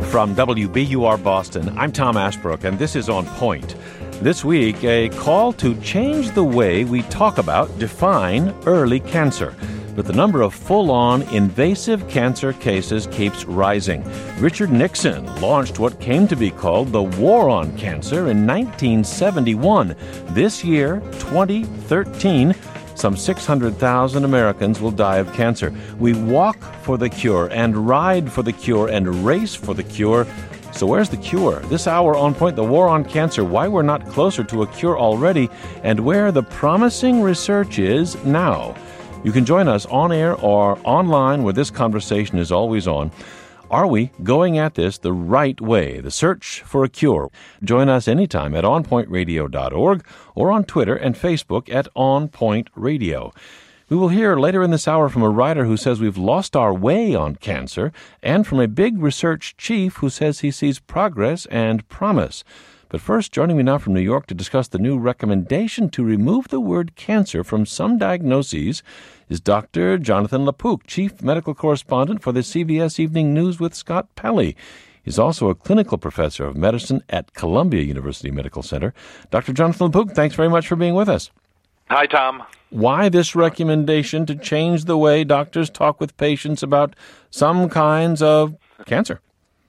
From WBUR Boston, I'm Tom Ashbrook, and this is On Point. This week, a call to change the way we talk about, define early cancer. But the number of full-on invasive cancer cases keeps rising. Richard Nixon launched what came to be called the War on Cancer in 1971. This year, 2013, some 600,000 Americans will die of cancer. We walk for the cure and ride for the cure and race for the cure. So where's the cure? This hour on Point, the War on Cancer, why we're not closer to a cure already, and where the promising research is now. You can join us on air or online where this conversation is always on. Are we going at this the right way? The search for a cure. Join us anytime at onpointradio.org or on Twitter and Facebook at onpointradio. We will hear later in this hour from a writer who says we've lost our way on cancer, and from a big research chief who says he sees progress and promise. But first, joining me now from New York to discuss the new recommendation to remove the word cancer from some diagnoses is Dr. Jonathan LaPook, Chief Medical Correspondent for the CBS Evening News with Scott Pelley. He's also a clinical professor of medicine at Columbia University Medical Center. Dr. Jonathan LaPook, thanks very much for being with us. Hi, Tom. Why this recommendation to change the way doctors talk with patients about some kinds of cancer?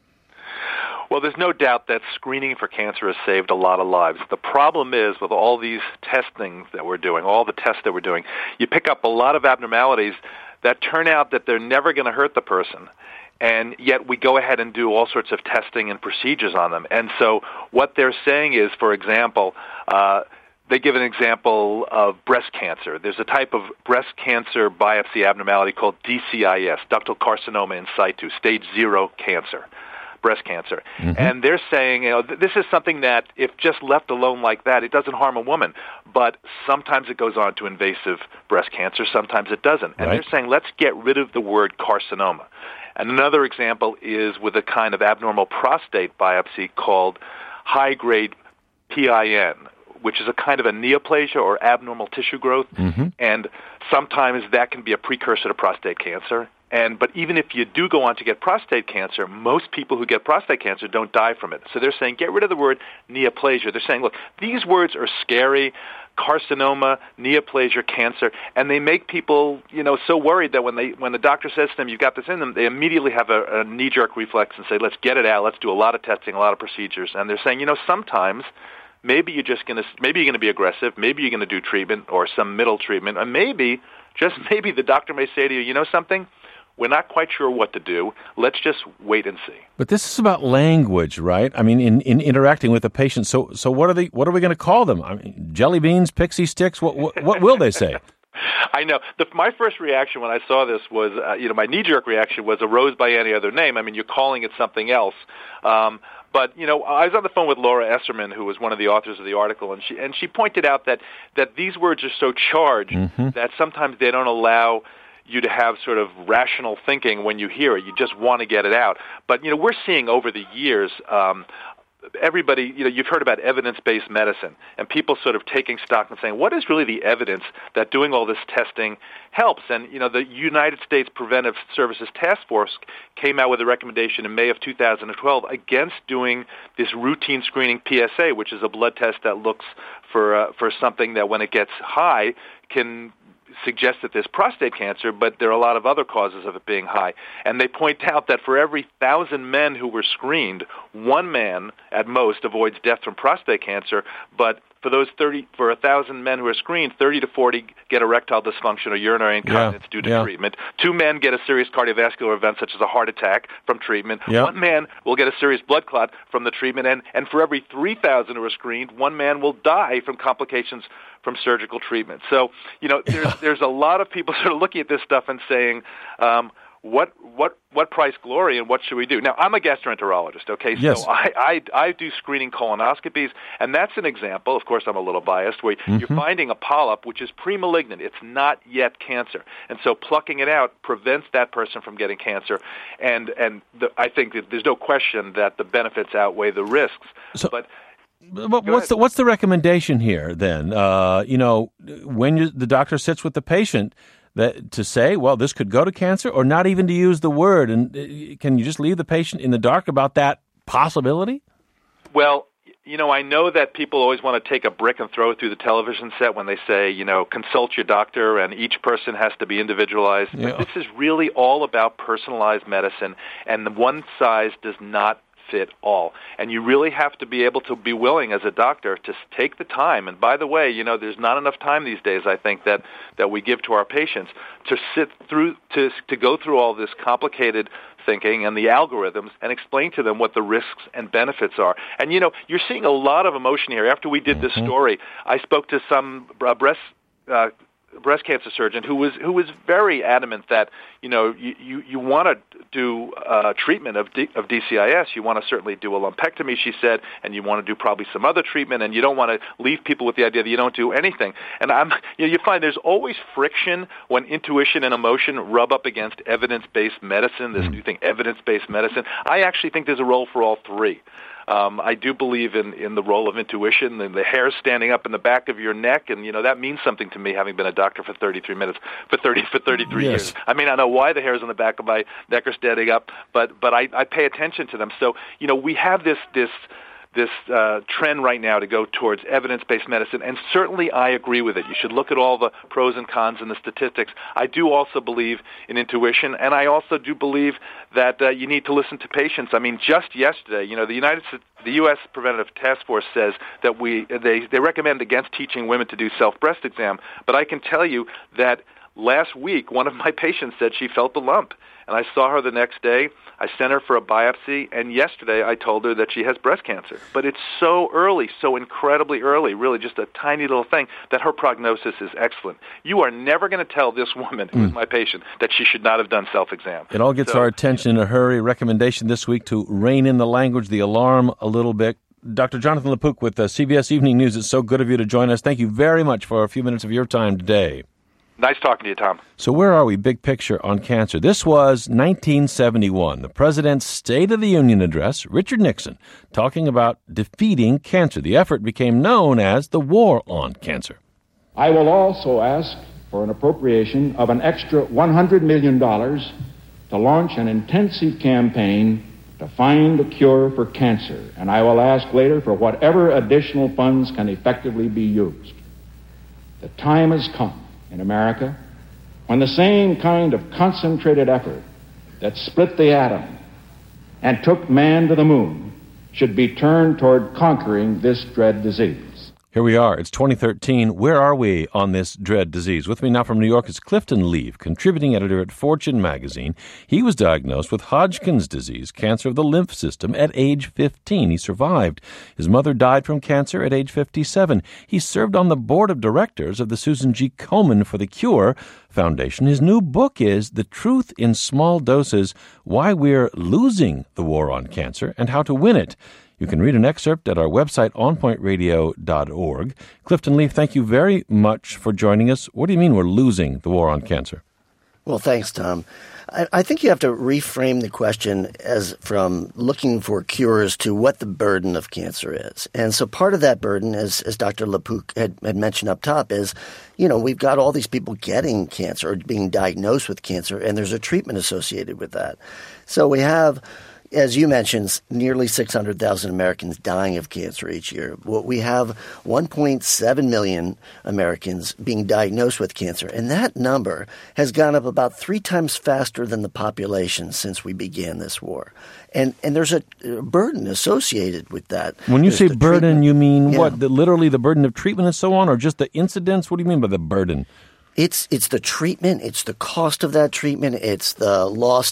Well, there's no doubt that screening for cancer has saved a lot of lives. The problem is with all these testings that we're doing, all the tests that we're doing, you pick up a lot of abnormalities that turn out that they're never going to hurt the person. And yet we go ahead and do all sorts of testing and procedures on them. And so what they're saying is, for example, they give an example of breast cancer. There's a type of breast cancer biopsy abnormality called DCIS, ductal carcinoma in situ, stage 0 cancer. Breast cancer. Mm-hmm. And they're saying, this is something that if just left alone like that, it doesn't harm a woman. But sometimes it goes on to invasive breast cancer, sometimes it doesn't. And they're saying, let's get rid of the word carcinoma. And another example is with a kind of abnormal prostate biopsy called high-grade PIN, which is a kind of a neoplasia or abnormal tissue growth. Mm-hmm. And sometimes that can be a precursor to prostate cancer. But even if you do go on to get prostate cancer, most people who get prostate cancer don't die from it. So they're saying, get rid of the word neoplasia. They're saying, look, these words are scary, carcinoma, neoplasia, cancer, and they make people, so worried that when the doctor says to them, you've got this in them, they immediately have a knee-jerk reflex and say, let's get it out, let's do a lot of testing, a lot of procedures. And they're saying, sometimes maybe you're going to be aggressive, maybe you're going to do treatment or some middle treatment, and maybe, just maybe the doctor may say to you, something? We're not quite sure what to do. Let's just wait and see. But this is about language, right? I mean, in interacting with the patient. So what are we going to call them? I mean, jelly beans, pixie sticks? What will they say? I know. My first reaction when I saw this was, my knee-jerk reaction was a rose by any other name. I mean, you're calling it something else. But, I was on the phone with Laura Esserman, who was one of the authors of the article, and she pointed out that these words are so charged that sometimes they don't allow you to have sort of rational thinking when you hear it. You just want to get it out. But, we're seeing over the years, everybody, you've heard about evidence-based medicine and people sort of taking stock and saying, what is really the evidence that doing all this testing helps? And, the United States Preventive Services Task Force came out with a recommendation in May of 2012 against doing this routine screening PSA, which is a blood test that looks for something that when it gets high can suggest that there's prostate cancer, but there are a lot of other causes of it being high. And they point out that for every 1,000 men who were screened, one man at most avoids death from prostate cancer, but for 1,000 men who are screened, 30 to 40 get erectile dysfunction or urinary incontinence due to treatment. 2 men get a serious cardiovascular event such as a heart attack from treatment. 1 man will get a serious blood clot from the treatment. And for every 3,000 who are screened, 1 man will die from complications from surgical treatment. So, there's a lot of people sort of looking at this stuff and saying, what price glory and what should we do? Now, I'm a gastroenterologist, okay? Yes. So I do screening colonoscopies, and that's an example, of course I'm a little biased, where you're finding a polyp which is pre-malignant. It's not yet cancer. And so plucking it out prevents that person from getting cancer. And I think that there's no question that the benefits outweigh the risks. But what's the recommendation here then? When the doctor sits with the patient, that to say, well, this could go to cancer, or not even to use the word? And can you just leave the patient in the dark about that possibility? Well, I know that people always want to take a brick and throw it through the television set when they say, consult your doctor and each person has to be individualized. Yeah. But this is really all about personalized medicine, and the one size does not fit all. And you really have to be able to be willing as a doctor to take the time. And by the way, there's not enough time these days, I think, that we give to our patients to sit through, to go through all this complicated thinking and the algorithms and explain to them what the risks and benefits are. And, you're seeing a lot of emotion here. After we did this story, I spoke to some breast cancer surgeon who was very adamant that you want to do treatment of DCIS. You want to certainly do a lumpectomy, she said, and you want to do probably some other treatment, and you don't want to leave people with the idea that you don't do anything. And you find there's always friction when intuition and emotion rub up against evidence-based medicine. This new thing, evidence-based medicine. I actually think there's a role for all three. I do believe in the role of intuition and the hairs standing up in the back of your neck, and that means something to me, having been a doctor for 33 years. I may not know why the hairs on the back of my neck are standing up, but I pay attention to them. So we have this trend right now to go towards evidence-based medicine, and certainly I agree with it. You should look at all the pros and cons and the statistics. I do also believe in intuition, and I also do believe that you need to listen to patients. I mean, just yesterday, the U.S. Preventative Task Force says that they recommend against teaching women to do self-breast exam, but I can tell you that last week, one of my patients said she felt a lump, and I saw her the next day. I sent her for a biopsy, and yesterday I told her that she has breast cancer. But it's so early, so incredibly early, really just a tiny little thing, that her prognosis is excellent. You are never going to tell this woman, who is my patient, that she should not have done self-exam. It all gets our attention in a hurry. Recommendation this week to rein in the language, the alarm a little bit. Dr. Jonathan LaPook with CBS Evening News. It's so good of you to join us. Thank you very much for a few minutes of your time today. Nice talking to you, Tom. So where are we? Big picture on cancer. This was 1971, the President's State of the Union address, Richard Nixon, talking about defeating cancer. The effort became known as the War on Cancer. I will also ask for an appropriation of an extra $100 million to launch an intensive campaign to find a cure for cancer, and I will ask later for whatever additional funds can effectively be used. The time has come in America when the same kind of concentrated effort that split the atom and took man to the moon should be turned toward conquering this dread disease. Here we are. It's 2013. Where are we on this dread disease? With me now from New York is Clifton Leave, contributing editor at Fortune magazine. He was diagnosed with Hodgkin's disease, cancer of the lymph system, at age 15. He survived. His mother died from cancer at age 57. He served on the board of directors of the Susan G. Komen for the Cure Foundation. His new book is The Truth in Small Doses, Why We're Losing the War on Cancer and How to Win It. You can read an excerpt at our website, onpointradio.org. Clifton Leaf, thank you very much for joining us. What do you mean we're losing the war on cancer? Well, thanks, Tom. I think you have to reframe the question as from looking for cures to what the burden of cancer is. And so part of that burden, as Dr. LaPook had mentioned up top, is, we've got all these people getting cancer or being diagnosed with cancer, and there's a treatment associated with that. So we have, as you mentioned, nearly 600,000 Americans dying of cancer each year. We have 1.7 million Americans being diagnosed with cancer, and that number has gone up about 3 times faster than the population since we began this war. And there's a burden associated with that. When you say burden, treatment. You mean what? Literally the burden of treatment and so on, or just the incidence? What do you mean by the burden? It's the treatment, it's the cost of that treatment, it's the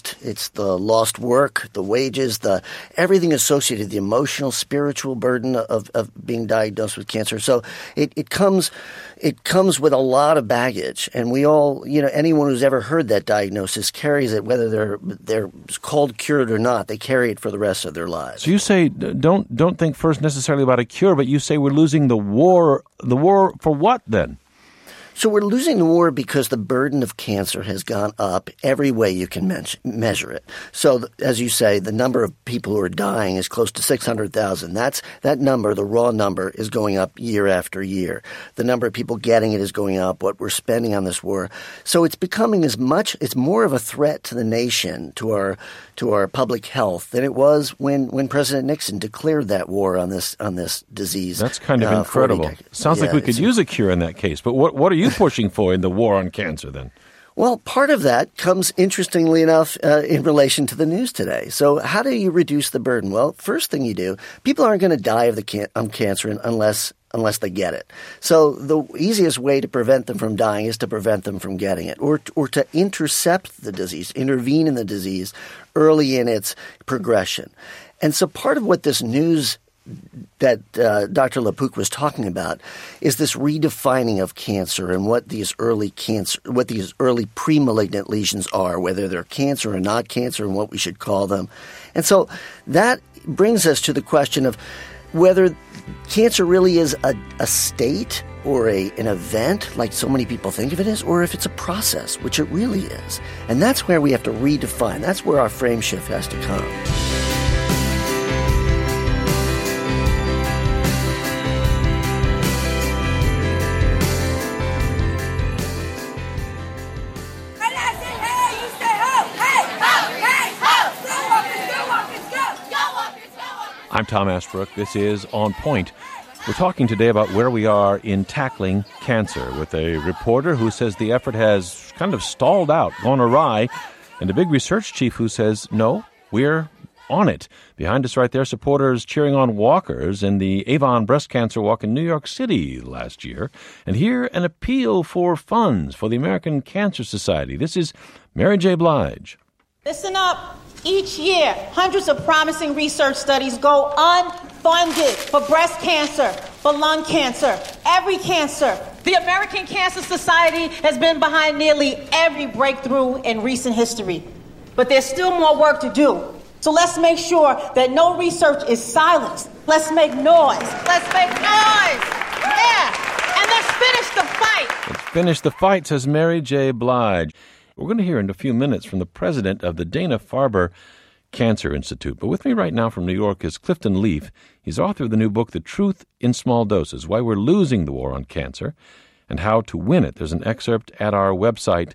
lost work, the wages, everything associated, the emotional, spiritual burden of being diagnosed with cancer. So it comes with a lot of baggage, and we all, anyone who's ever heard that diagnosis carries it, whether they're called cured or not. They carry it for the rest of their lives. So you say don't think first necessarily about a cure, but you say we're losing the war. The war for what then? So we're losing the war because the burden of cancer has gone up every way you can measure it. So, as you say, the number of people who are dying is close to 600,000. That number, the raw number, is going up year after year. The number of people getting it is going up, what we're spending on this war. So it's becoming it's more of a threat to the nation, to our public health, than it was when President Nixon declared that war on this disease. That's kind of incredible. Sounds like we could use a cure in that case. But what are you pushing for in the war on cancer then? Well, part of that comes, interestingly enough, in relation to the news today. So how do you reduce the burden? Well, first thing you do, people aren't going to die of cancer unless they get it. So the easiest way to prevent them from dying is to prevent them from getting it, or to intercept the disease, intervene in the disease early in its progression. And so part of what this news that Dr. LaPook was talking about is this redefining of cancer and what these early pre-malignant lesions are, whether they're cancer or not cancer, and what we should call them. And so that brings us to the question of whether cancer really is a state or an event, like so many people think of it as, or if it's a process, which it really is. And that's where we have to redefine. That's where our frame shift has to come. I'm Tom Ashbrook. This is On Point. We're talking today about where we are in tackling cancer with a reporter who says the effort has kind of stalled out, gone awry, and a big research chief who says, no, we're on it. Behind us right there, supporters cheering on walkers in the Avon Breast Cancer Walk in New York City last year. And here, an appeal for funds for the American Cancer Society. This is Mary J. Blige. Listen up. Each year, hundreds of promising research studies go unfunded for breast cancer, for lung cancer, every cancer. The American Cancer Society has been behind nearly every breakthrough in recent history. But there's still more work to do. So let's make sure that no research is silenced. Let's make noise. Let's make noise. Yeah. And let's finish the fight. Let's finish the fight, says Mary J. Blige. We're going to hear in a few minutes from the president of the Dana-Farber Cancer Institute. But with me right now from New York is Clifton Leaf. He's author of the new book, The Truth in Small Doses, Why We're Losing the War on Cancer and How to Win It. There's an excerpt at our website.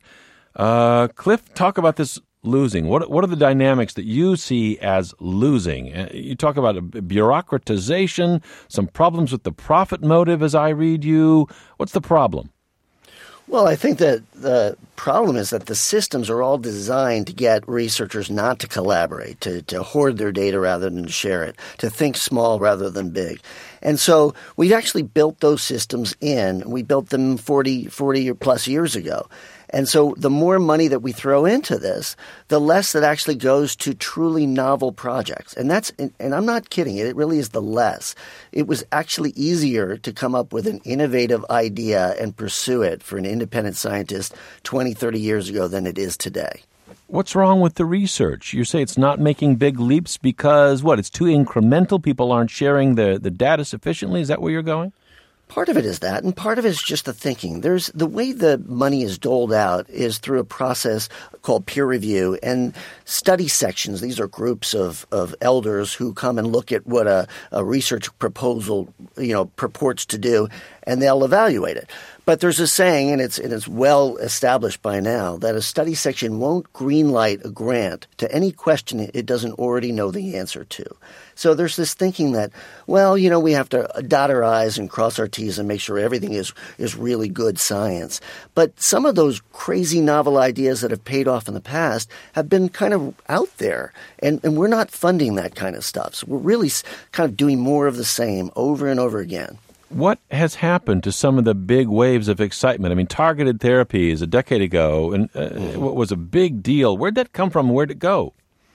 Cliff, talk about this losing. What are the dynamics that you see as losing? You talk about bureaucratization, some problems with the profit motive as I read you. What's the problem? Well, I think that the problem is that the systems are all designed to get researchers not to collaborate, to hoard their data rather than share it, to think small rather than big. And so we've actually built those systems in. We built them 40 or plus years ago. And so the more money that we throw into this, the less that actually goes to truly novel projects. And I'm not kidding. It really is the less. It was actually easier to come up with an innovative idea and pursue it for an independent scientist 20, 30 years ago than it is today. What's wrong with the research? You say it's not making big leaps because, it's too incremental? People aren't sharing the data sufficiently? Is that where you're going? Part of it is that, and part of it is just the thinking. There's the way the money is doled out is through a process called peer review and study sections. These are groups of elders who come and look at what a research proposal, purports to do, and they'll evaluate it. But there's a saying, and it's well established by now, that a study section won't greenlight a grant to any question it doesn't already know the answer to. So there's this thinking that, we have to dot our I's and cross our T's and make sure everything is really good science. But some of those crazy novel ideas that have paid off in the past have been kind of out there, and we're not funding that kind of stuff. So we're really kind of doing more of the same over and over again. What has happened to some of the big waves of excitement? I mean, targeted therapies a decade ago, and what was a big deal. Where'd that come from? Where'd it go?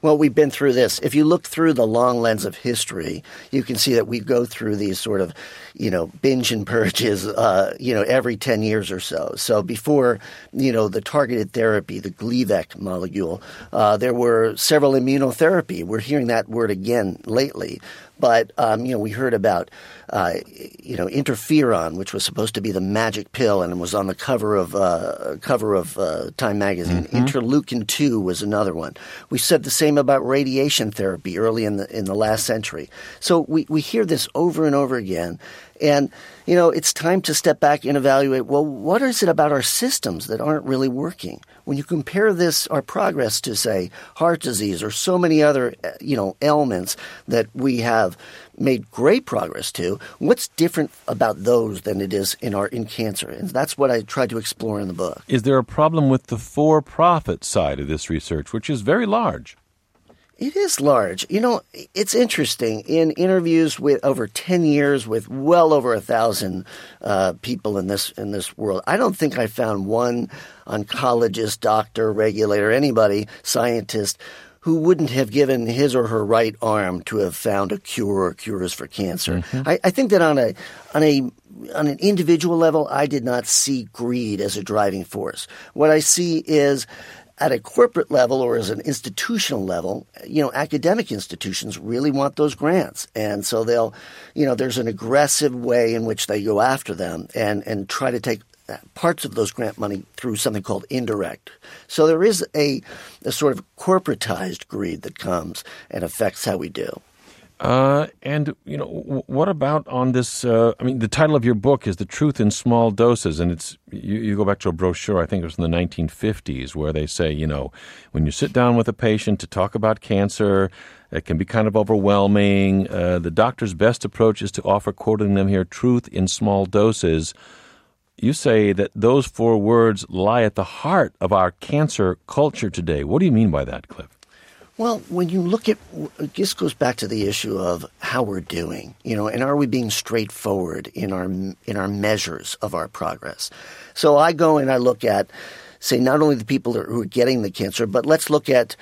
Well, we've been through this. If you look through the long lens of history, you can see that we go through these sort of, binge and purges, every 10 years or so. So before, the targeted therapy, the Gleevec molecule, there were several immunotherapy. We're hearing that word again lately. But, we heard about, interferon, which was supposed to be the magic pill and was on the cover of Time magazine. Mm-hmm. Interleukin-2 was another one. We said the same about radiation therapy early in the last century. So we hear this over and over again. And, it's time to step back and evaluate, well, what is it about our systems that aren't really working? When you compare our progress to, say, heart disease or so many other, ailments that we have made great progress to, what's different about those than it is in cancer? And that's what I tried to explore in the book. Is there a problem with the for-profit side of this research, which is very large? It is large. It's interesting. In interviews with over 10 years with well over 1,000 people in this world, I don't think I found one oncologist, doctor, regulator, anybody, scientist, who wouldn't have given his or her right arm to have found a cure or cures for cancer. Mm-hmm. I think that on an individual level, I did not see greed as a driving force. What I see is, at a corporate level or as an institutional level, academic institutions really want those grants. And so they'll, there's an aggressive way in which they go after them and try to take parts of those grant money through something called indirect. So there is a sort of corporatized greed that comes and affects how we do. What about on this? The title of your book is "The Truth in Small Doses," and it's you go back to a brochure. I think it was in the 1950s, where they say, when you sit down with a patient to talk about cancer, it can be kind of overwhelming. The doctor's best approach is to offer, quoting them here, "truth in small doses." You say that those 4 words lie at the heart of our cancer culture today. What do you mean by that, Cliff? Well, when you look at – this goes back to the issue of how we're doing, and are we being straightforward in our measures of our progress? So I go and I look at, say, not only the people who are getting the cancer, but let's look at,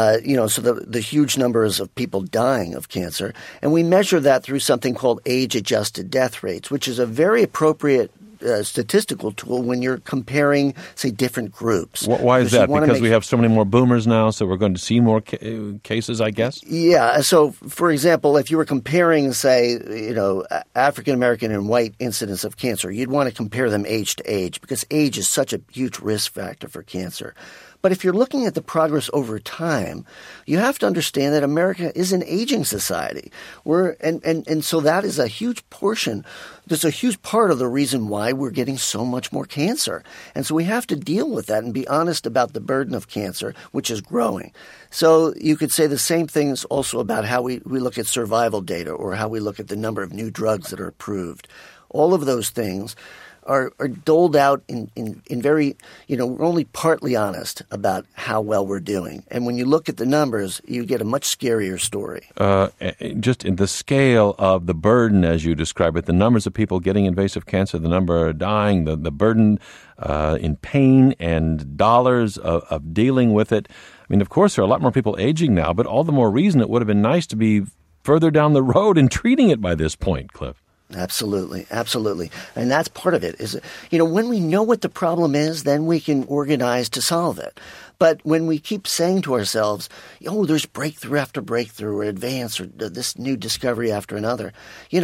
the huge numbers of people dying of cancer. And we measure that through something called age-adjusted death rates, which is a very appropriate statistical tool when you're comparing, say, different groups. Why is that? Because we have so many more boomers now, so we're going to see more cases, I guess? Yeah. So, for example, if you were comparing, say, African-American and white incidence of cancer, you'd want to compare them age to age because age is such a huge risk factor for cancer. But if you're looking at the progress over time, you have to understand that America is an aging society. And so that is a huge portion. There's a huge part of the reason why we're getting so much more cancer. And so we have to deal with that and be honest about the burden of cancer, which is growing. So you could say the same things also about how we look at survival data or how we look at the number of new drugs that are approved. All of those things are doled out in very, we're only partly honest about how well we're doing. And when you look at the numbers, you get a much scarier story. Just in the scale of the burden, as you describe it, the numbers of people getting invasive cancer, the number dying, the burden in pain and dollars of dealing with it. Of course, there are a lot more people aging now, but all the more reason it would have been nice to be further down the road in treating it by this point, Cliff. Absolutely. And that's part of it is, when we know what the problem is, then we can organize to solve it. But when we keep saying to ourselves, there's breakthrough after breakthrough or advance or this new discovery after another,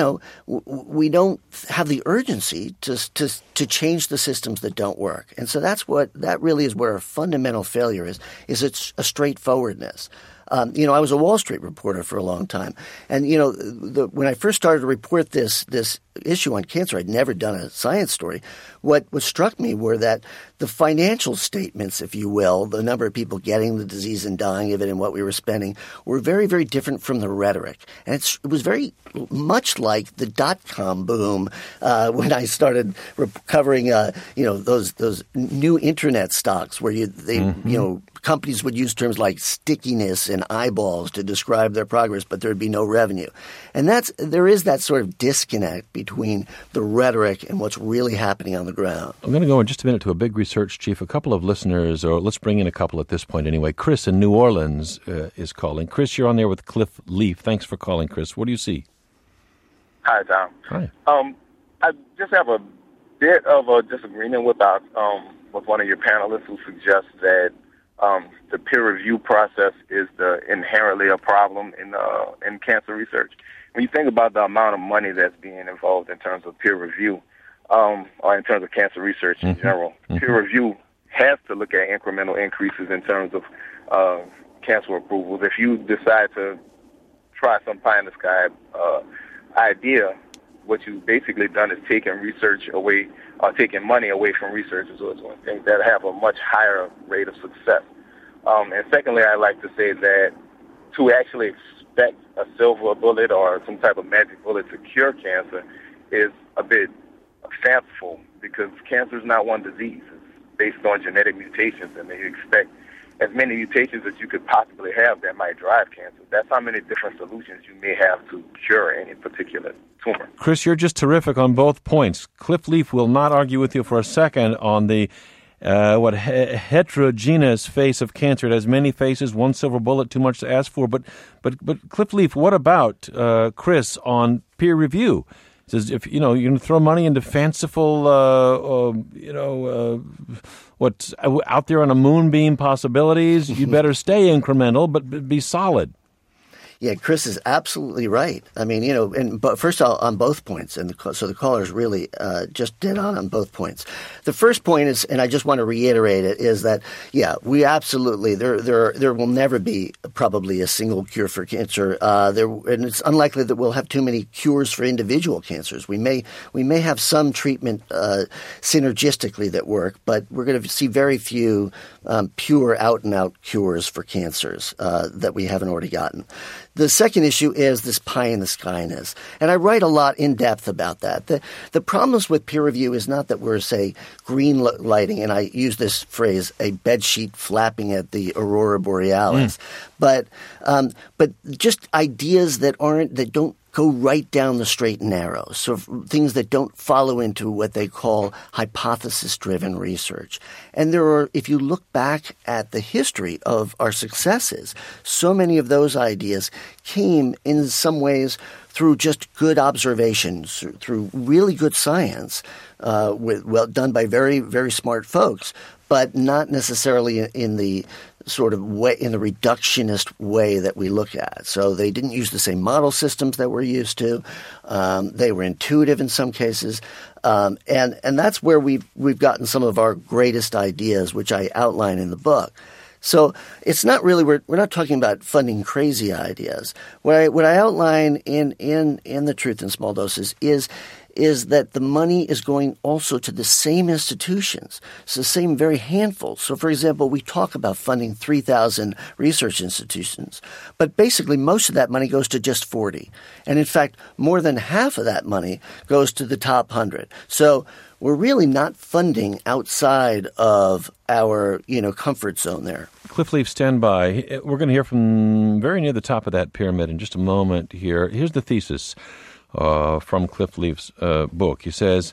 we don't have the urgency to change the systems that don't work. And so that really is where our fundamental failure is it's a straightforwardness. I was a Wall Street reporter for a long time. And, when I first started to report this issue on cancer, I'd never done a science story. What struck me were that the financial statements, if you will, the number of people getting the disease and dying of it and what we were spending were very, very different from the rhetoric. And it was very much like the dot-com boom when I started covering, those new internet stocks where companies would use terms like stickiness and eyeballs to describe their progress, but there would be no revenue. And there is that sort of disconnect between between the rhetoric and what's really happening on the ground. I'm going to go in just a minute to a big research chief. A couple of listeners, or let's bring in a couple at this point anyway. Chris in New Orleans is calling. Chris, you're on there with Cliff Leaf. Thanks for calling, Chris. What do you see? Hi, Tom. Hi. I just have a bit of a disagreement with one of your panelists who suggests that the peer review process is inherently a problem in cancer research. When you think about the amount of money that's being involved in terms of peer review, or in terms of cancer research in general, peer review has to look at incremental increases in terms of cancer approvals. If you decide to try some pie-in-the-sky idea, what you've basically done is taking money away from researchers who are doing things that have a much higher rate of success. And secondly, I'd like to say that to actually expect a silver bullet or some type of magic bullet to cure cancer is a bit fanciful, because cancer is not one disease. It's based on genetic mutations, and you expect as many mutations as you could possibly have that might drive cancer. That's how many different solutions you may have to cure any particular tumor. Chris, you're just terrific on both points. Cliff Leaf will not argue with you for a second on the heterogeneous face of cancer. It has many faces, one silver bullet, too much to ask for. But Cliff Leaf, what about Chris on peer review? He says, if you're going to throw money into fanciful, what's out there on a moonbeam possibilities, you better stay incremental, but be solid. Yeah, Chris is absolutely right. I mean, but first of all, on both points, and so the caller's really just dead on both points. The first point is, and I just want to reiterate it, is that, yeah, we absolutely, there will never be probably a single cure for cancer. And it's unlikely that we'll have too many cures for individual cancers. We may have some treatment synergistically that work, but we're going to see very few pure out-and-out cures for cancers that we haven't already gotten. The second issue is this pie-in-the-skyness, and I write a lot in depth about that. The problems with peer review is not that we're, say, green lighting, and I use this phrase, a bedsheet flapping at the aurora borealis, but just ideas that don't go right down the straight and narrow. So things that don't follow into what they call hypothesis-driven research. And if you look back at the history of our successes, so many of those ideas came in some ways through just good observations, through really good science, done by very, very smart folks, but not necessarily in the sort of way, in the reductionist way that we look at. So they didn't use the same model systems that we're used to. They were intuitive in some cases. And that's where we've gotten some of our greatest ideas, which I outline in the book. So it's not really, we're not talking about funding crazy ideas. What I outline in The Truth in Small Doses is that the money is going also to the same institutions. It's the same very handful. So, for example, we talk about funding 3,000 research institutions, but basically most of that money goes to just 40. And in fact, more than half of that money goes to the top 100. So we're really not funding outside of our, comfort zone there. Cliff Leaf, stand by. We're going to hear from very near the top of that pyramid in just a moment here. Here's the thesis from Cliff Leaf's book. He says,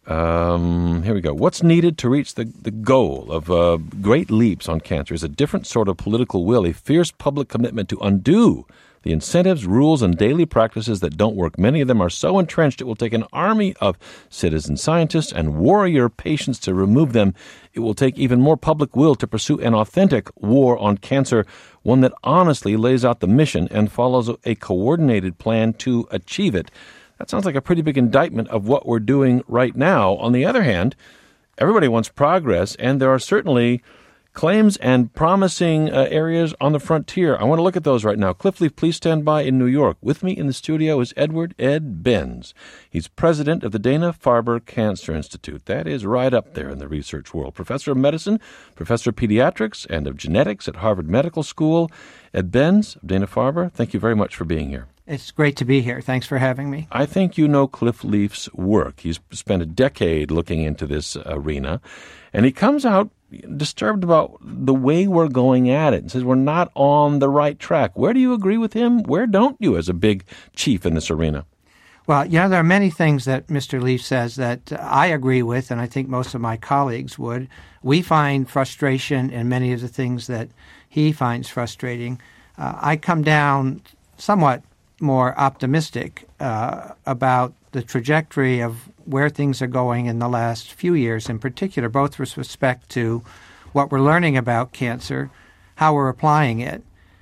here we go. What's needed to reach the goal of great leaps on cancer is a different sort of political will, a fierce public commitment to undo the incentives, rules, and daily practices that don't work. Many of them are so entrenched it will take an army of citizen scientists and warrior patients to remove them. It will take even more public will to pursue an authentic war on cancer, one that honestly lays out the mission and follows a coordinated plan to achieve it. That sounds like a pretty big indictment of what we're doing right now. On the other hand, everybody wants progress, and there are certainly claims and promising areas on the frontier. I want to look at those right now. Cliff Leaf, please stand by in New York. With me in the studio is Edward Ed Benz. He's president of the Dana-Farber Cancer Institute. That is right up there in the research world. Professor of medicine, professor of pediatrics, and of genetics at Harvard Medical School. Ed Benz of Dana-Farber, thank you very much for being here. It's great to be here. Thanks for having me. I think you know Cliff Leaf's work. He's spent a decade looking into this arena, and he comes out disturbed about the way we're going at it and says we're not on the right track. Where do you agree with him? Where don't you as a big chief in this arena? Well, there are many things that Mr. Leaf says that I agree with, and I think most of my colleagues would. We find frustration in many of the things that he finds frustrating. I come down somewhat more optimistic about the trajectory of where things are going in the last few years in particular, both with respect to what we're learning about cancer, how we're applying it,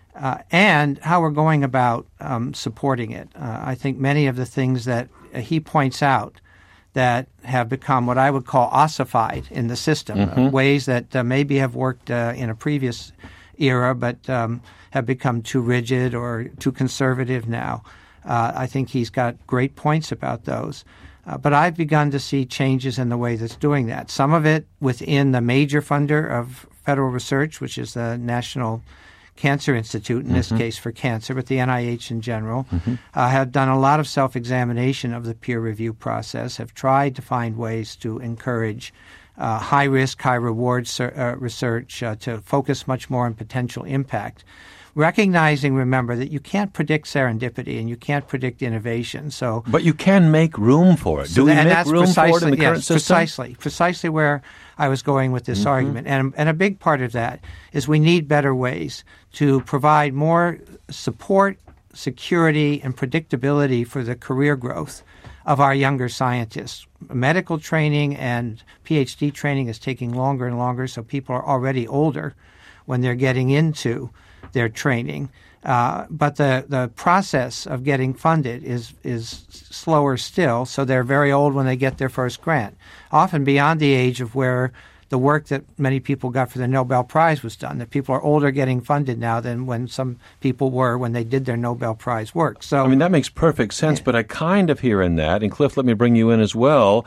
and how we're going about supporting it. I think many of the things that he points out that have become what I would call ossified in the system, ways that maybe have worked in a previous era but have become too rigid or too conservative now. I think he's got great points about those. But I've begun to see changes in the way that's doing that. Some of it within the major funder of federal research, which is the National Cancer Institute, in this case for cancer, but the NIH in general, have done a lot of self-examination of the peer review process, have tried to find ways to encourage high-risk, high-reward research to focus much more on potential impact. Recognizing, remember, that you can't predict serendipity and you can't predict innovation. But you can make room for it. Do we make room for it in the current system? Precisely where I was going with this argument. And a big part of that is we need better ways to provide more support, security, and predictability for the career growth of our younger scientists. Medical training and PhD training is taking longer and longer, so people are already older when they're getting into their training. But the process of getting funded is slower still, so they're very old when they get their first grant, often beyond the age of where the work that many people got for the Nobel Prize was done, that people are older getting funded now than when some people were when they did their Nobel Prize work. So, that makes perfect sense, but I kind of hear in that, and Cliff, let me bring you in as well.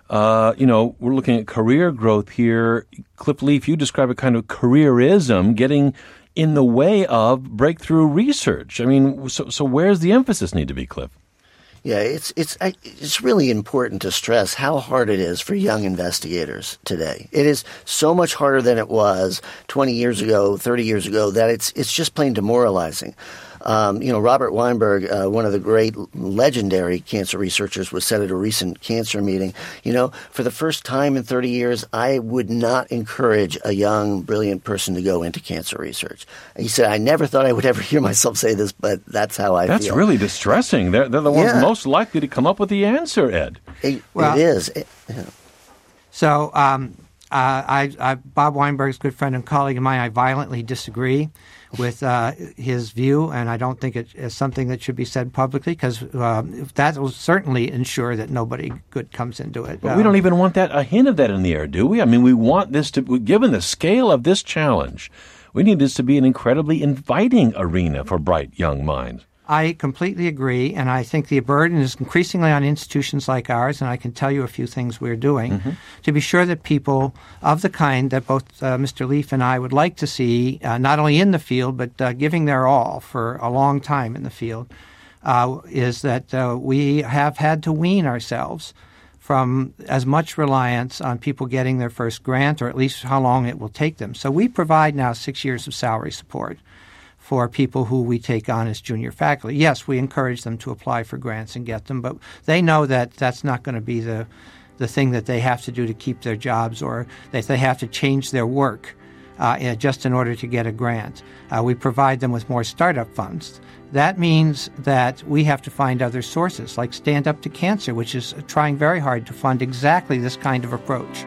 We're looking at career growth here. Cliff Leaf, you describe a kind of careerism getting in the way of breakthrough research. So where's the emphasis need to be, Cliff? Yeah, it's really important to stress how hard it is for young investigators today. It is so much harder than it was 20 years ago, 30 years ago, that it's just plain demoralizing. Robert Weinberg, one of the great legendary cancer researchers, was said at a recent cancer meeting, for the first time in 30 years, I would not encourage a young, brilliant person to go into cancer research. He said, I never thought I would ever hear myself say this, but that's how I feel. That's really distressing. They're the ones most likely to come up with the answer, Ed. It is. So Bob Weinberg's good friend and colleague of mine, I violently disagree with his view, and I don't think it is something that should be said publicly, because that will certainly ensure that nobody good comes into it. But we don't even want a hint of that in the air, do we? We want this to, given the scale of this challenge, we need this to be an incredibly inviting arena for bright young minds. I completely agree, and I think the burden is increasingly on institutions like ours, and I can tell you a few things we're doing to be sure that people of the kind that both Mr. Leaf and I would like to see, not only in the field, but giving their all for a long time in the field, is that we have had to wean ourselves from as much reliance on people getting their first grant, or at least how long it will take them. So we provide now 6 years of salary support for people who we take on as junior faculty. Yes, we encourage them to apply for grants and get them, but they know that that's not going to be the thing that they have to do to keep their jobs, or that they have to change their work just in order to get a grant. We provide them with more startup funds. That means that we have to find other sources, like Stand Up to Cancer, which is trying very hard to fund exactly this kind of approach.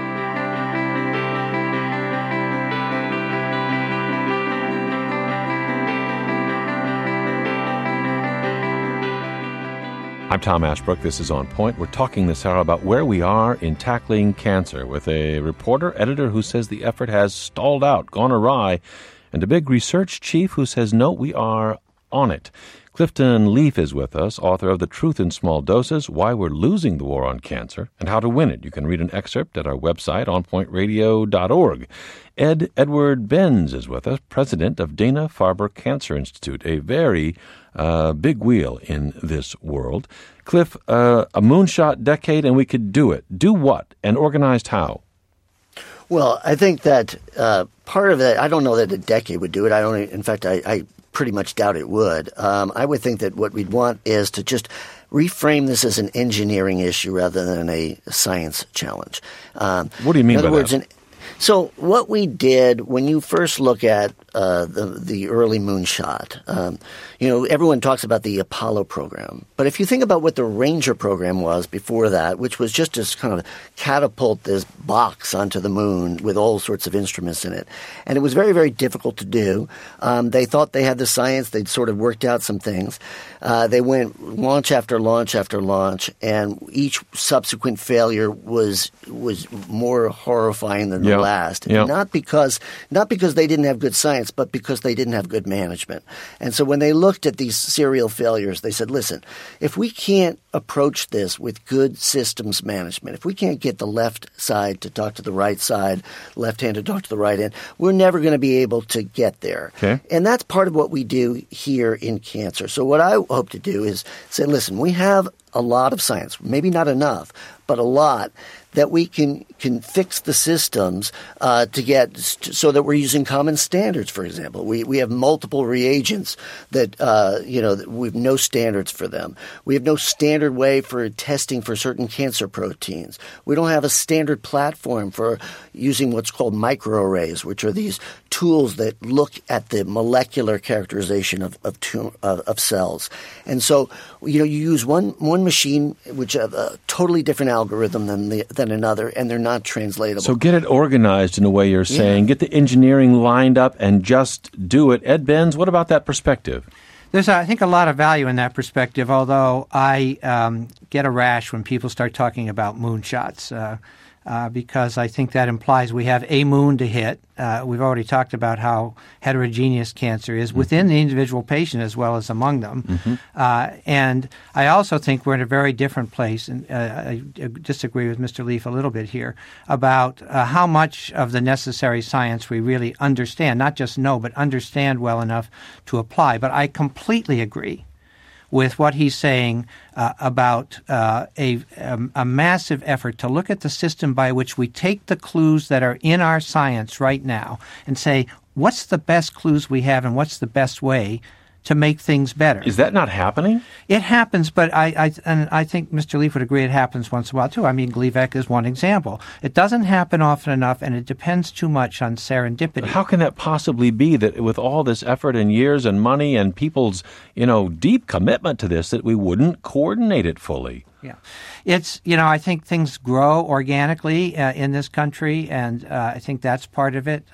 I'm Tom Ashbrook. This is On Point. We're talking this hour about where we are in tackling cancer with a reporter, editor who says the effort has stalled out, gone awry, and a big research chief who says, no, we are on it. Clifton Leaf is with us, author of The Truth in Small Doses, Why We're Losing the War on Cancer, and How to Win It. You can read an excerpt at our website, onpointradio.org. Edward Benz is with us, president of Dana-Farber Cancer Institute, a very big wheel in this world. Cliff, a moonshot decade and we could do it. Do what? And organized how? Well, I think that part of that, I don't know that a decade would do it. In fact, I pretty much doubt it would. I would think that what we'd want is to just reframe this as an engineering issue rather than a science challenge. What do you mean by that? So what we did when you first look at the early moonshot, everyone talks about the Apollo program. But if you think about what the Ranger program was before that, which was just to kind of catapult this box onto the moon with all sorts of instruments in it. And it was very, very difficult to do. They thought they had the science. They'd sort of worked out some things. They went launch after launch after launch, and each subsequent failure was more horrifying than the last. Yep. Not because they didn't have good science, but because they didn't have good management. And so when they looked at these serial failures, they said, listen, if we can't approach this with good systems management, if we can't get the left side to talk to the right side, left hand to talk to the right hand, we're never going to be able to get there. Okay. And that's part of what we do here in cancer. So what I hope to do is say, listen, we have a lot of science, maybe not enough, but a lot that we can fix the systems to get so that we're using common standards. For example, we have multiple reagents that we have no standards for them. We have no standard way for testing for certain cancer proteins. We don't have a standard platform for using what's called microarrays, which are these tools that look at the molecular characterization of cells. And so, you use one machine which have a totally different algorithm than another, and they're not translatable. So get it organized in a way you're saying. Get the engineering lined up and just do it. Ed Benz, what about that perspective? There's, I think, a lot of value in that perspective, although I get a rash when people start talking about moonshots because I think that implies we have a moon to hit. We've already talked about how heterogeneous cancer is within the individual patient as well as among them. Mm-hmm. And I also think we're in a very different place, and I disagree with Mr. Leaf a little bit here, about how much of the necessary science we really understand, not just know, but understand well enough to apply. But I completely agree with what he's saying about a massive effort to look at the system by which we take the clues that are in our science right now and say, what's the best clues we have and what's the best way to make things better. Is that not happening? It happens, but I think Mr. Leaf would agree it happens once in a while, too. I mean, Gleevec is one example. It doesn't happen often enough, and it depends too much on serendipity. How can that possibly be that with all this effort and years and money and people's, deep commitment to this, that we wouldn't coordinate it fully? Yeah. It's, I think things grow organically in this country, and I think that's part of it.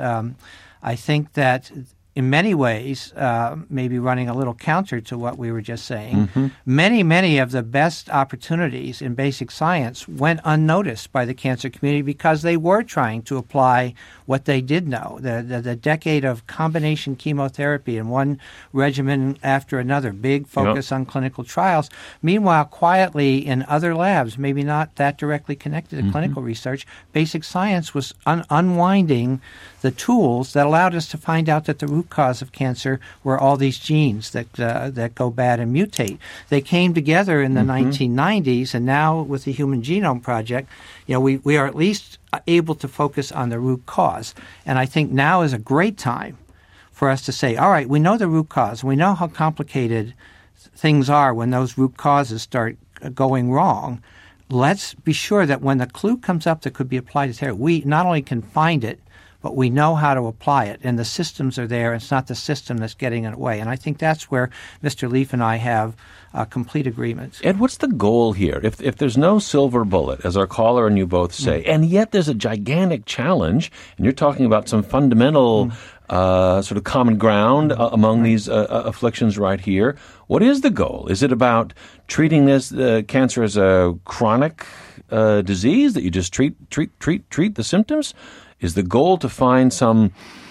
I think that in many ways, maybe running a little counter to what we were just saying, many of the best opportunities in basic science went unnoticed by the cancer community because they were trying to apply what they did know. The decade of combination chemotherapy and one regimen after another, big focus on clinical trials. Meanwhile, quietly in other labs, maybe not that directly connected to clinical research, basic science was unwinding the tools that allowed us to find out that the root cause of cancer were all these genes that go bad and mutate. They came together in the 1990s, and now with the Human Genome Project, we are at least able to focus on the root cause. And I think now is a great time for us to say, all right, we know the root cause. We know how complicated things are when those root causes start going wrong. Let's be sure that when the clue comes up that could be applied to therapy, we not only can find it, but we know how to apply it, and the systems are there. It's not the system that's getting in the way. And I think that's where Mr. Leaf and I have complete agreement. Ed, what's the goal here? If there's no silver bullet, as our caller and you both say, and yet there's a gigantic challenge, and you're talking about some fundamental sort of common ground among these afflictions right here, what is the goal? Is it about treating this cancer as a chronic disease that you just treat the symptoms? Is the goal to find some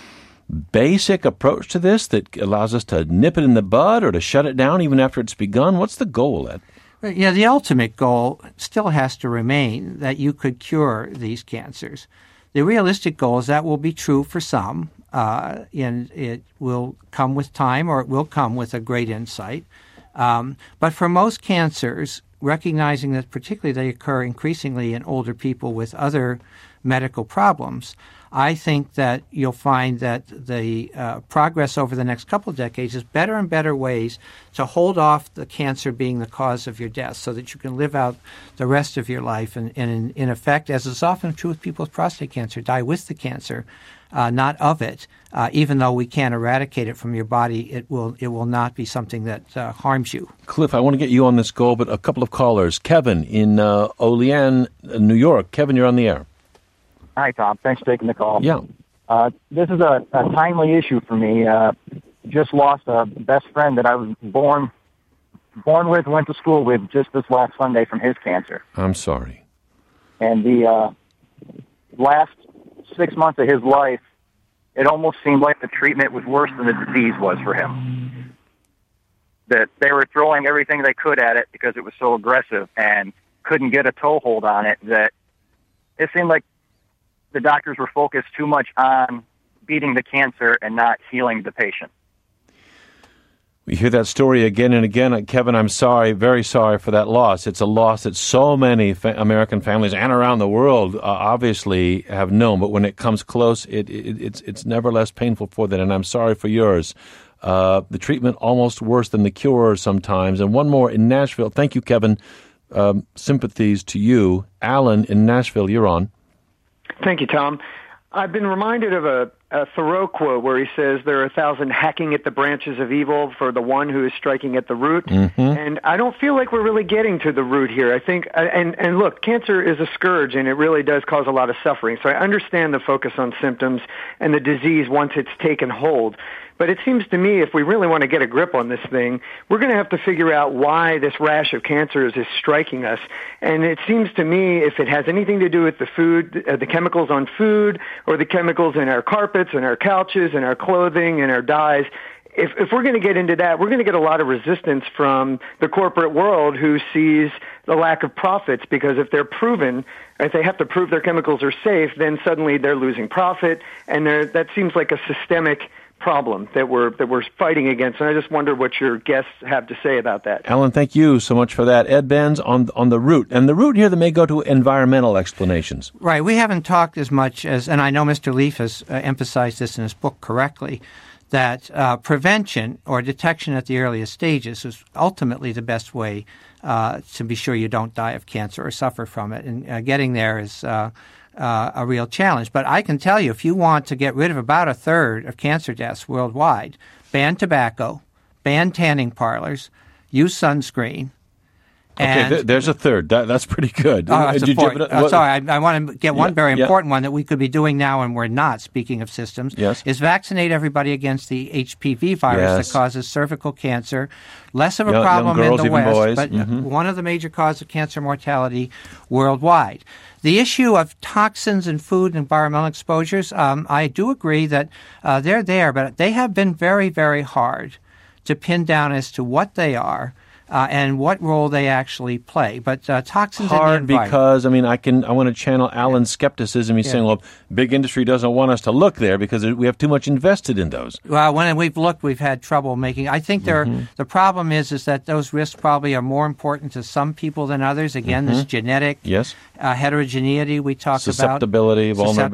basic approach to this that allows us to nip it in the bud or to shut it down even after it's begun? What's the goal, Ed? Yeah, the ultimate goal still has to remain that you could cure these cancers. The realistic goal is that will be true for some, and it will come with time or it will come with a great insight. But for most cancers, recognizing that particularly they occur increasingly in older people with other medical problems, I think that you'll find that the progress over the next couple of decades is better and better ways to hold off the cancer being the cause of your death so that you can live out the rest of your life and in effect, as is often true with people with prostate cancer, die with the cancer, not of it. Even though we can't eradicate it from your body, it will not be something that harms you. Cliff, I want to get you on this goal, but a couple of callers. Kevin in Olean, New York. Kevin, you're on the air. Hi, Tom. Thanks for taking the call. Yeah. This is a timely issue for me. Just lost a best friend that I was born with, went to school with just this last Sunday from his cancer. I'm sorry. And the last 6 months of his life, it almost seemed like the treatment was worse than the disease was for him. That they were throwing everything they could at it because it was so aggressive and couldn't get a toehold on it, that it seemed like the doctors were focused too much on beating the cancer and not healing the patient. We hear that story again and again. Kevin, I'm sorry, very sorry for that loss. It's a loss that so many American families and around the world obviously have known. But when it comes close, it's never less painful for them. And I'm sorry for yours. The treatment almost worse than the cure sometimes. And one more in Nashville. Thank you, Kevin. Sympathies to you. Alan in Nashville, you're on. Thank you, Tom. I've been reminded of a Thoreau quote where he says there are 1,000 hacking at the branches of evil for the one who is striking at the root. Mm-hmm. And I don't feel like we're really getting to the root here. I think, and look, cancer is a scourge, and it really does cause a lot of suffering. So I understand the focus on symptoms and the disease once it's taken hold. But it seems to me if we really want to get a grip on this thing, we're going to have to figure out why this rash of cancers is striking us. And it seems to me if it has anything to do with the food, the chemicals on food, or the chemicals in our carpets and our couches and our clothing and our dyes, if we're going to get into that, we're going to get a lot of resistance from the corporate world who sees the lack of profits, because if they're proven, if they have to prove their chemicals are safe, then suddenly they're losing profit, and that seems like a systemic problem that we're fighting against. And I just wonder what your guests have to say about that. Alan, thank you so much for that. Ed Benz on the root. And the root here that may go to environmental explanations. Right. We haven't talked as much as, and I know Mr. Leaf has emphasized this in his book correctly, that prevention or detection at the earliest stages is ultimately the best way to be sure you don't die of cancer or suffer from it. And getting there is a real challenge. But I can tell you, if you want to get rid of about a third of cancer deaths worldwide, ban tobacco, ban tanning parlors, use sunscreen. Okay, there's a third. That's pretty good. Sorry, I want to get one very important one that we could be doing now and we're not, speaking of systems, is vaccinate everybody against the HPV virus that causes cervical cancer. Less of a problem in the West, but one of the major causes of cancer mortality worldwide. The issue of toxins in food and environmental exposures, I do agree that they're there, but they have been very, very hard to pin down as to what they are. And what role they actually play. But toxins in the environment. Because, I want to channel Alan's skepticism. He's saying, well, big industry doesn't want us to look there because we have too much invested in those. Well, when we've looked, we've had trouble making. I think the problem is that those risks probably are more important to some people than others. Again, this genetic heterogeneity we talked about. Vulnerability.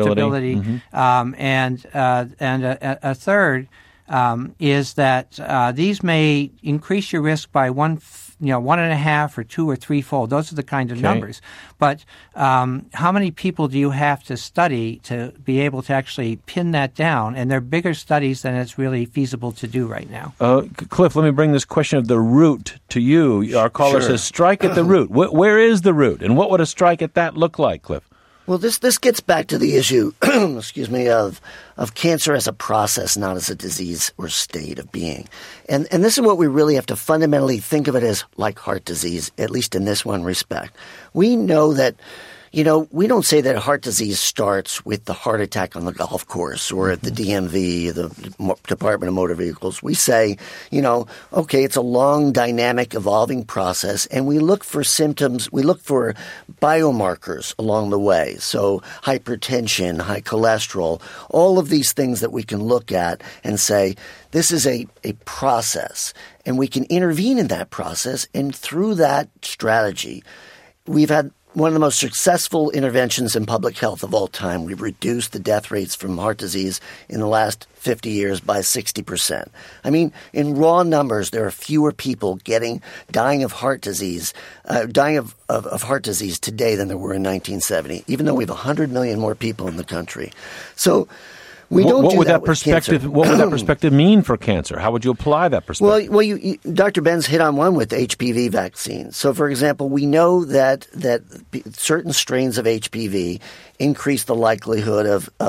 And a third is that these may increase your risk by 1.5 or 2 or 3-fold. Those are the kind of numbers. But how many people do you have to study to be able to actually pin that down? And they're bigger studies than it's really feasible to do right now. Cliff, let me bring this question of the root to you. Our caller says, strike at the root. Where is the root? And what would a strike at that look like, Cliff? Well, this gets back to the issue, of cancer as a process, not as a disease or state of being. And this is what we really have to fundamentally think of it as, like heart disease, at least in this one respect. We know that, we don't say that heart disease starts with the heart attack on the golf course or at the DMV, the Department of Motor Vehicles. We say, okay, it's a long, dynamic, evolving process, and we look for symptoms, we look for biomarkers along the way. So hypertension, high cholesterol, all of these things that we can look at and say, this is a process, and we can intervene in that process, and through that strategy, we've had one of the most successful interventions in public health of all time. We've reduced the death rates from heart disease in the last 50 years by 60%. I mean, in raw numbers, there are fewer people dying of heart disease, of heart disease today than there were in 1970, even though we have 100 million more people in the country. So What would that perspective mean for cancer? How would you apply that perspective? Well, Dr. Benz hit on one with HPV vaccines. So, for example, we know that certain strains of HPV increase the likelihood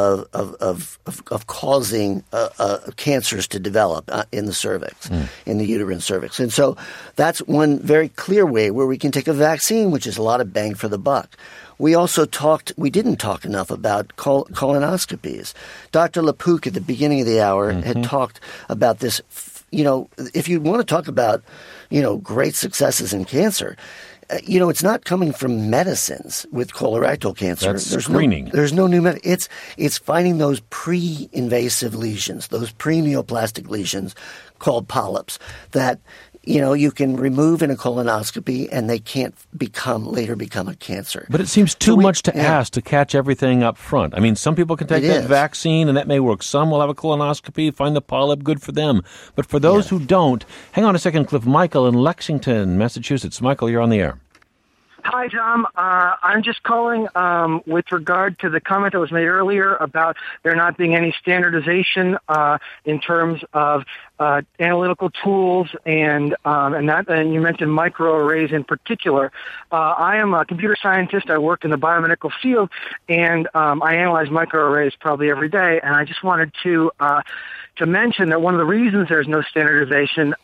of causing cancers to develop in the cervix, in the uterine cervix. And so that's one very clear way where we can take a vaccine, which is a lot of bang for the buck. We didn't talk enough about colonoscopies. Dr. LaPook at the beginning of the hour had talked about this. If you want to talk about, great successes in cancer, it's not coming from medicines with colorectal cancer. That's screening. There's no new medicine. It's finding those pre-invasive lesions, those pre-neoplastic lesions called polyps that you can remove in a colonoscopy and they can't later become a cancer. But it seems too much to ask to catch everything up front. I mean, some people can take that vaccine and that may work. Some will have a colonoscopy, find the polyp, good for them. But for those who don't, hang on a second, Cliff. Michael in Lexington, Massachusetts. Michael, you're on the air. Hi, Tom. I'm just calling with regard to the comment that was made earlier about there not being any standardization in terms of analytical tools and you mentioned microarrays in particular. I am a computer scientist. I work in the biomedical field, and I analyze microarrays probably every day. And I just wanted to mention that one of the reasons there's no standardization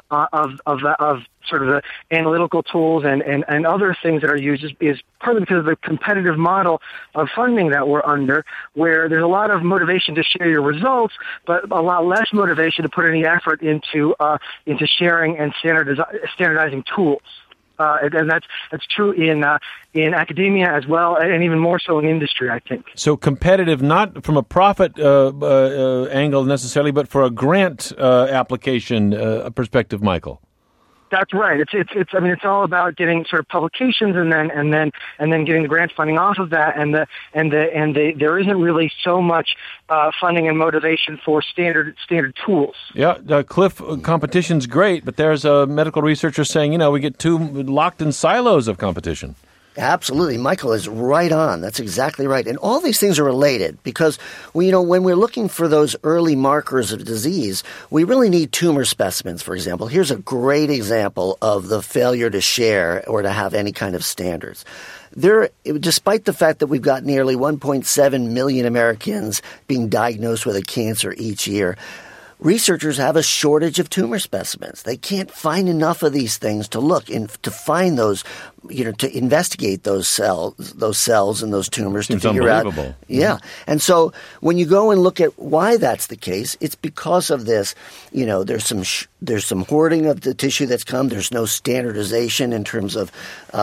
of sort of the analytical tools and other things that are used is partly because of the competitive model of funding that we're under, where there's a lot of motivation to share your results, but a lot less motivation to put any effort into sharing and standardizing tools. And that's true in academia as well, and even more so in industry, I think. So competitive, not from a profit angle necessarily, but for a grant application perspective, Michael. That's right. It's all about getting sort of publications and then getting the grant funding off of that, and there isn't really so much funding and motivation for standard tools. Yeah, Cliff, competition's great, but there's a medical researcher saying, we get too locked in silos of competition. Absolutely. Michael is right on. That's exactly right. And all these things are related because, when we're looking for those early markers of disease, we really need tumor specimens, for example. Here's a great example of the failure to share or to have any kind of standards. Despite the fact that we've got nearly 1.7 million Americans being diagnosed with a cancer each year, researchers have a shortage of tumor specimens. They can't find enough of these things to look and to find those, to investigate those cells and those tumors to figure out. Yeah. And so when you go and look at why that's the case, it's because of this. There's some hoarding of the tissue that's come. There's no standardization in terms of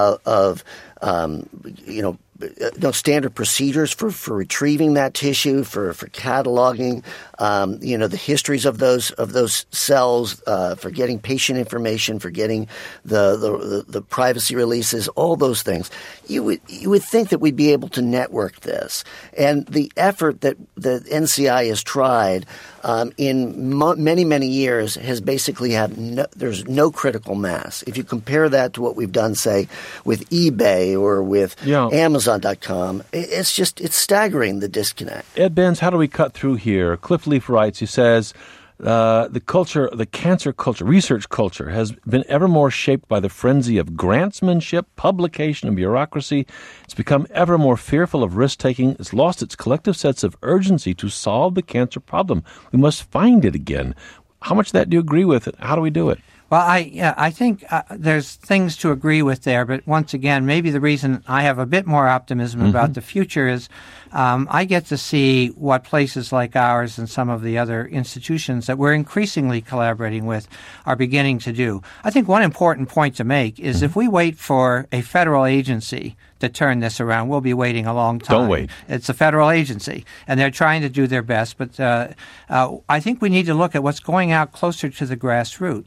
no standard procedures for retrieving that tissue, for cataloging, the histories of those cells, for getting patient information, for getting the privacy releases, all those things. You would think that we'd be able to network this, and the effort that the NCI has tried in many years has basically there's no critical mass. If you compare that to what we've done, say, with eBay or with Amazon.com, it's staggering, the disconnect. Ed Benz, how do we cut through here? Cliff Leaf writes, he says, the cancer culture, research culture, has been ever more shaped by the frenzy of grantsmanship, publication, and bureaucracy. It's become ever more fearful of risk-taking. It's lost its collective sense of urgency to solve the cancer problem. We must find it again. How much of that do you agree with? How do we do it? Well, I think there's things to agree with there, but once again, maybe the reason I have a bit more optimism about the future is I get to see what places like ours and some of the other institutions that we're increasingly collaborating with are beginning to do. I think one important point to make is if we wait for a federal agency to turn this around, we'll be waiting a long time. Don't wait. It's a federal agency, and they're trying to do their best. But I think we need to look at what's going out closer to the grassroots.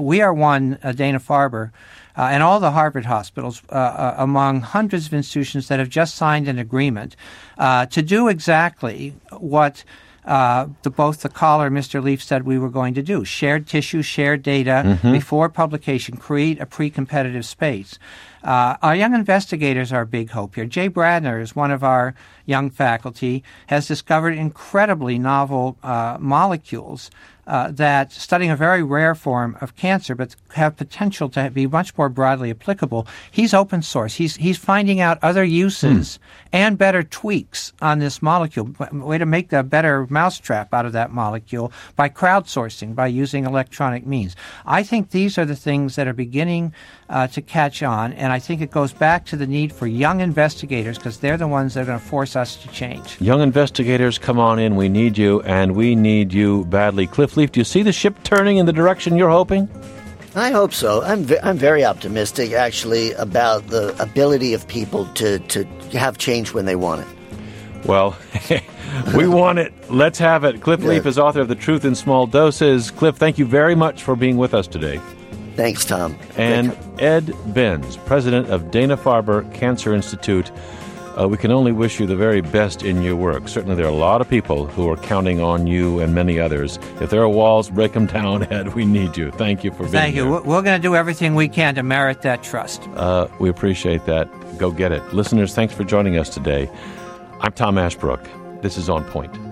we are one, Dana-Farber, and all the Harvard hospitals, among hundreds of institutions that have just signed an agreement to do exactly what both the caller and Mr. Leaf said we were going to do. Shared tissue, shared data before publication, create a pre-competitive space. Our young investigators are a big hope here. Jay Bradner is one of our young faculty, has discovered incredibly novel molecules that studying a very rare form of cancer, but have potential to be much more broadly applicable. He's open source. He's finding out other uses and better tweaks on this molecule, a way to make a better mousetrap out of that molecule by crowdsourcing, by using electronic means. I think these are the things that are beginning to catch on, and I think it goes back to the need for young investigators, because they're the ones that are going to force us to change. Young investigators, come on in. We need you, and we need you badly. Cliff Leaf, do you see the ship turning in the direction you're hoping? I hope so. I'm very optimistic, actually, about the ability of people to have change when they want it. Well, we want it. Let's have it. Cliff Leaf is author of The Truth in Small Doses. Cliff, thank you very much for being with us today. Thanks, Tom. And Ed Benz, president of Dana-Farber Cancer Institute. We can only wish you the very best in your work. Certainly there are a lot of people who are counting on you and many others. If there are walls, break them down, Ed. We need you. Thank you for being here. Thank you. We're going to do everything we can to merit that trust. We appreciate that. Go get it. Listeners, thanks for joining us today. I'm Tom Ashbrook. This is On Point.